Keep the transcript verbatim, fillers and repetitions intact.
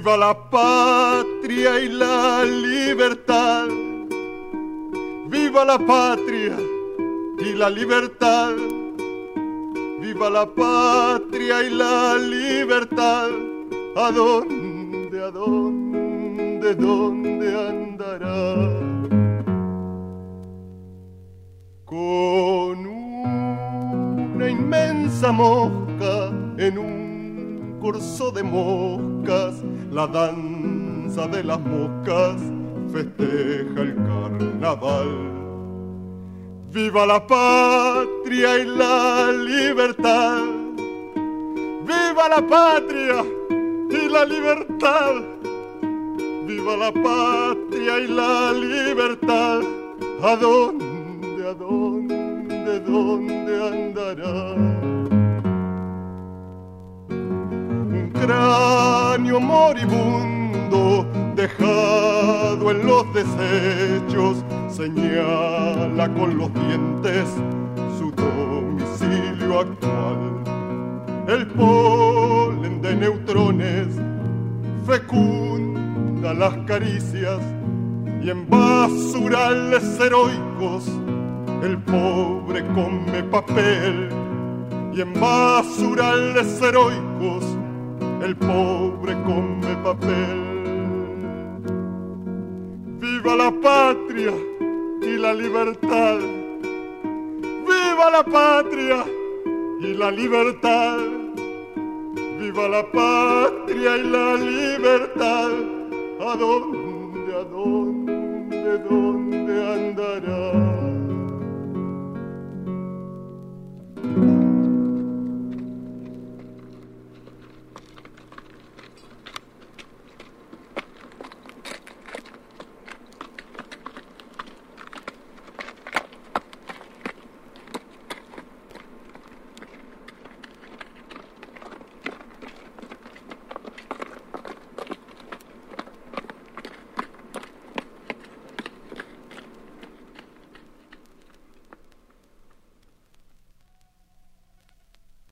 Viva la patria y la libertad. Viva la patria y la libertad. Viva la patria y la libertad. ¿A dónde, a dónde, dónde andará? Con una inmensa mosca en un curso de moscas, la danza de las moscas festeja el carnaval. Viva la patria y la libertad. Viva la patria y la libertad. Viva la patria y la libertad. ¿A dónde, a dónde, dónde andará? Un cráneo moribundo dejado en los desechos señala con los dientes su domicilio actual. El polen de neutrones fecunda las caricias y en basurales heroicos el pobre come papel. Y en basurales heroicos el pobre come papel. Viva la patria y la libertad. Viva la patria y la libertad. Viva la patria y la libertad. ¿A dónde, a dónde, dónde